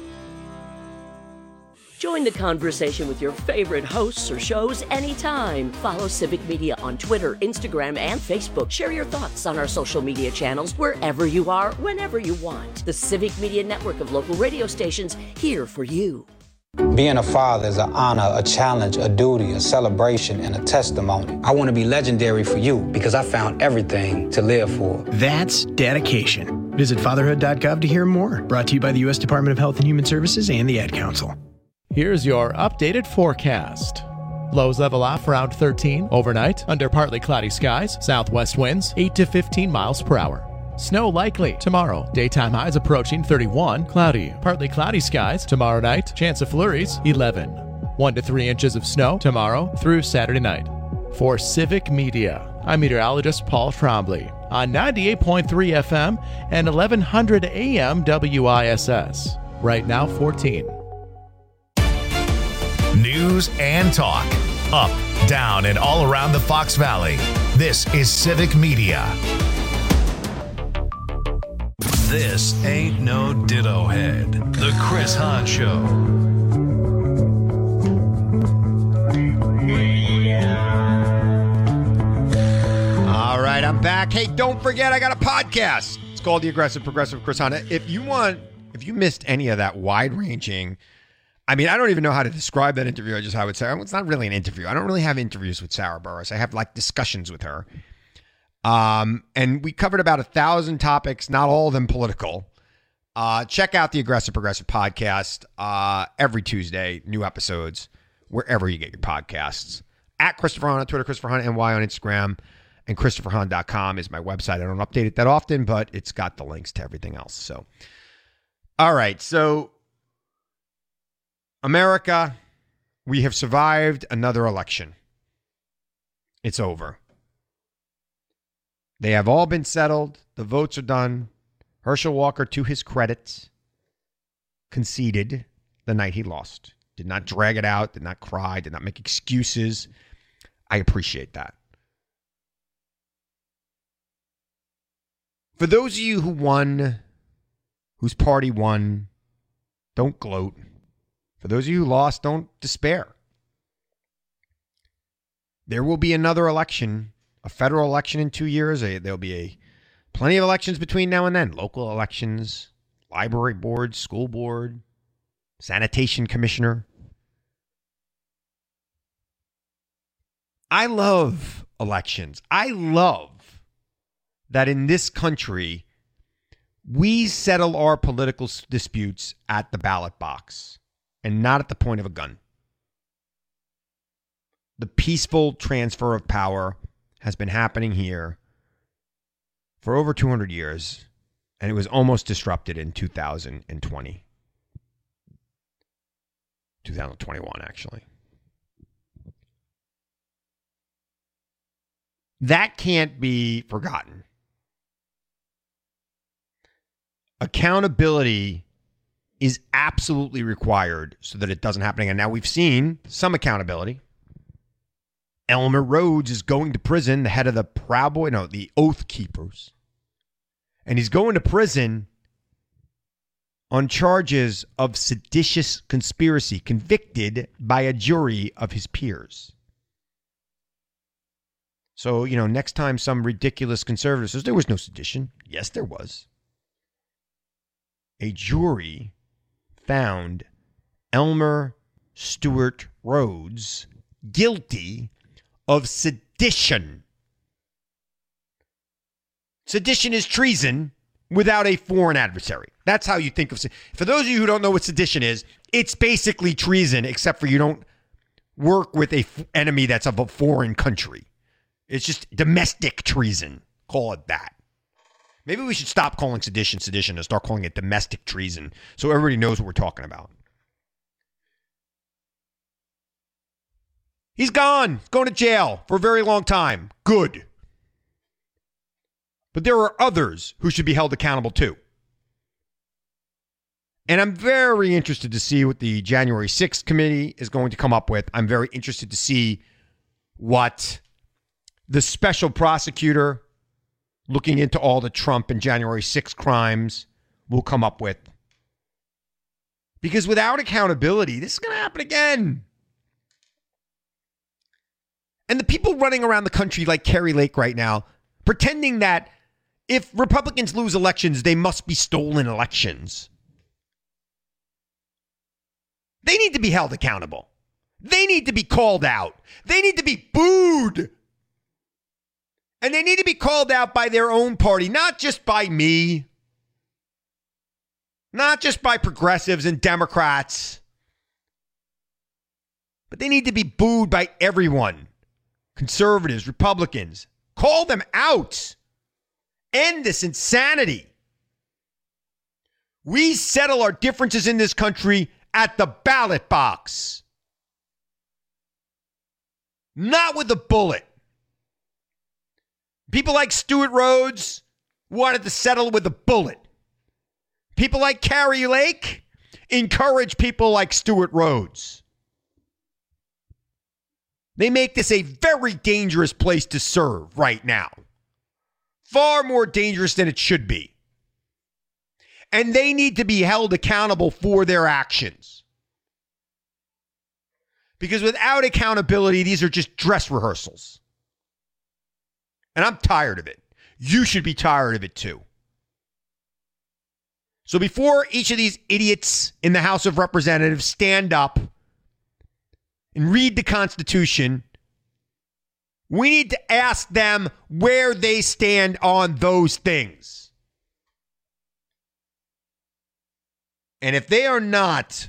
Join the conversation with your favorite hosts or shows anytime. Follow Civic Media on Twitter, Instagram, and Facebook. Share your thoughts on our social media channels wherever you are, whenever you want. The Civic Media network of local radio stations here for you. Being a father is an honor, a challenge, a duty, a celebration, and a testimony. I want to be legendary for you because I found everything to live for. That's dedication. Visit fatherhood dot gov to hear more. Brought to you by the U S Department of Health and Human Services and the Ad Council. Here's your updated forecast. Lows level off around thirteen overnight under partly cloudy skies. Southwest winds eight to fifteen miles per hour. Snow likely tomorrow. Daytime highs approaching thirty-one. Cloudy, partly cloudy skies tomorrow night. Chance of flurries eleven. one to three inches of snow tomorrow through Saturday night. For Civic Media, I'm meteorologist Paul Trombley on ninety-eight point three F M and eleven hundred A M W I S S. Right now fourteen. News and talk. Up, down, and all around the Fox Valley. This is Civic Media. This ain't no ditto head. The Chris Hahn Show. All right, I'm back. Hey, don't forget, I got a podcast. It's called The Aggressive Progressive Chris Hahn. If you want, if you missed any of that wide-ranging, I mean, I don't even know how to describe that interview. I just how I would say it's not really an interview. I don't really have interviews with Sarah Burris. I have like discussions with her. Um, and we covered about a thousand topics, not all of them political. Uh, check out the Aggressive Progressive podcast uh, every Tuesday, new episodes, wherever you get your podcasts. At Christopher Hahn on Twitter, Christopher Hahn N Y on Instagram, and Christopher Hahn dot com is my website. I don't update it that often, but it's got the links to everything else. So, all right. So, America, we have survived another election. It's over. They have all been settled. The votes are done. Herschel Walker, to his credit, conceded the night he lost. Did not drag it out, did not cry, did not make excuses. I appreciate that. For those of you who won, whose party won, don't gloat. For those of you who lost, don't despair. There will be another election, a federal election in two years. There'll be a plenty of elections between now and then. Local elections, library board, school board, sanitation commissioner. I love elections. I love that in this country, we settle our political disputes at the ballot box and not at the point of a gun. The peaceful transfer of power has been happening here for over two hundred years, and it was almost disrupted in two thousand twenty. two thousand twenty-one, actually. That can't be forgotten. Accountability is absolutely required so that it doesn't happen again. Now, we've seen some accountability. Elmer Rhodes is going to prison, the head of the Proud Boy, no, the Oath Keepers. And he's going to prison on charges of seditious conspiracy, convicted by a jury of his peers. So, you know, next time some ridiculous conservative says there was no sedition. Yes, there was. A jury found Elmer Stewart Rhodes guilty of sedition. Sedition is treason without a foreign adversary. That's how you think of it. For those of you who don't know what sedition is, it's basically treason, except for you don't work with a f- enemy that's of a foreign country. It's just domestic treason. Call it that. Maybe we should stop calling sedition sedition and start calling it domestic treason so everybody knows what we're talking about. He's gone. He's going to jail for a very long time. Good. But there are others who should be held accountable too. And I'm very interested to see what the January sixth committee is going to come up with. I'm very interested to see what the special prosecutor looking into all the Trump and January sixth crimes will come up with. Because without accountability, this is going to happen again. And the people running around the country like Kari Lake right now, pretending that if Republicans lose elections, they must be stolen elections. They need to be held accountable. They need to be called out. They need to be booed. And they need to be called out by their own party, not just by me. Not just by progressives and Democrats. But they need to be booed by everyone. Conservatives, Republicans. Call them out. End this insanity. We settle our differences in this country at the ballot box. Not with a bullet. People like Stuart Rhodes wanted to settle with a bullet. People like Kari Lake encourage people like Stuart Rhodes. They make this a very dangerous place to serve right now. Far more dangerous than it should be. And they need to be held accountable for their actions. Because without accountability, these are just dress rehearsals. And I'm tired of it. You should be tired of it too. So before each of these idiots in the House of Representatives stand up and read the Constitution, we need to ask them where they stand on those things. And if they are not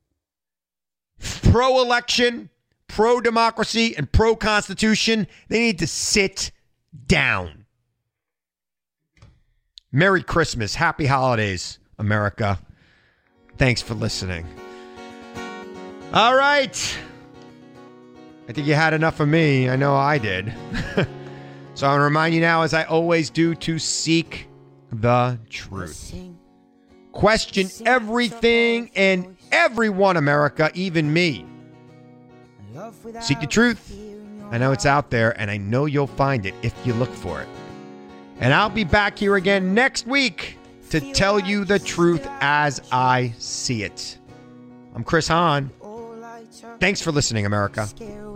pro-election, pro-democracy, and pro-Constitution, they need to sit down. Merry Christmas. Happy holidays, America. Thanks for listening. All right. I think you had enough of me. I know I did. So I want to remind you now, as I always do, to seek the truth. Question everything and everyone, America, even me. Seek the truth. I know it's out there, and I know you'll find it if you look for it. And I'll be back here again next week to tell you the truth as I see it. I'm Chris Hahn. Thanks for listening, America.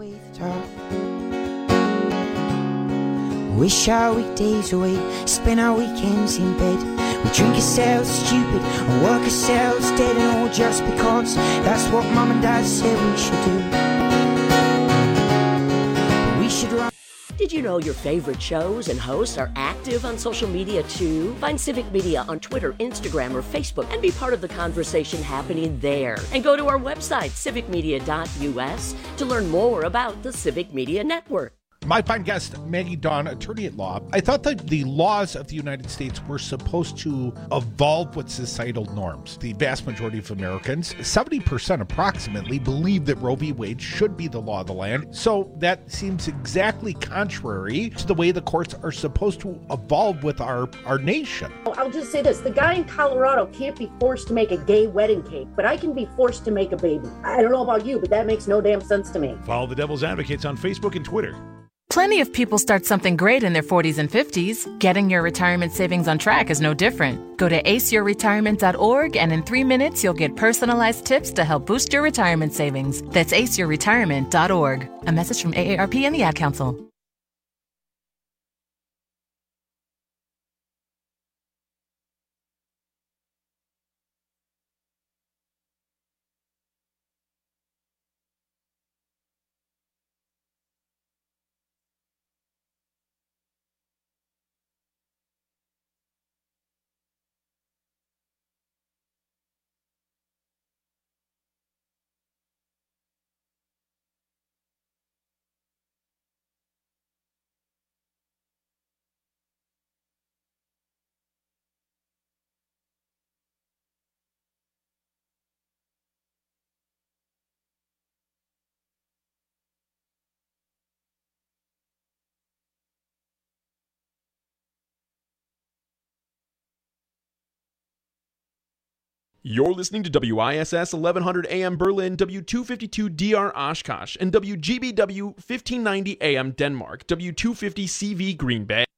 Wish our weekdays away, spend our weekends in bed. We drink ourselves stupid and work ourselves dead, and all just because that's what mom and dad said we should do. We should run. Did you know your favorite shows and hosts are active on social media too? Find Civic Media on Twitter, Instagram, or Facebook and be part of the conversation happening there. And go to our website, civic media dot u s, to learn more about the Civic Media Network. My fine guest, Maggie Dawn, attorney at law. I thought that the laws of the United States were supposed to evolve with societal norms. The vast majority of Americans, seventy percent approximately, believe that Roe v. Wade should be the law of the land. So that seems exactly contrary to the way the courts are supposed to evolve with our, our nation. I'll just say this. The guy in Colorado can't be forced to make a gay wedding cake, but I can be forced to make a baby. I don't know about you, but that makes no damn sense to me. Follow the Devil's Advocates on Facebook and Twitter. Plenty of people start something great in their forties and fifties. Getting your retirement savings on track is no different. Go to ace your retirement dot org and in three minutes you'll get personalized tips to help boost your retirement savings. That's ace your retirement dot org. A message from A A R P and the Ad Council. You're listening to W I S S eleven hundred A M Berlin, W two fifty-two D R Oshkosh, and W G B W fifteen ninety A M Denmark, W two fifty C V Green Bay.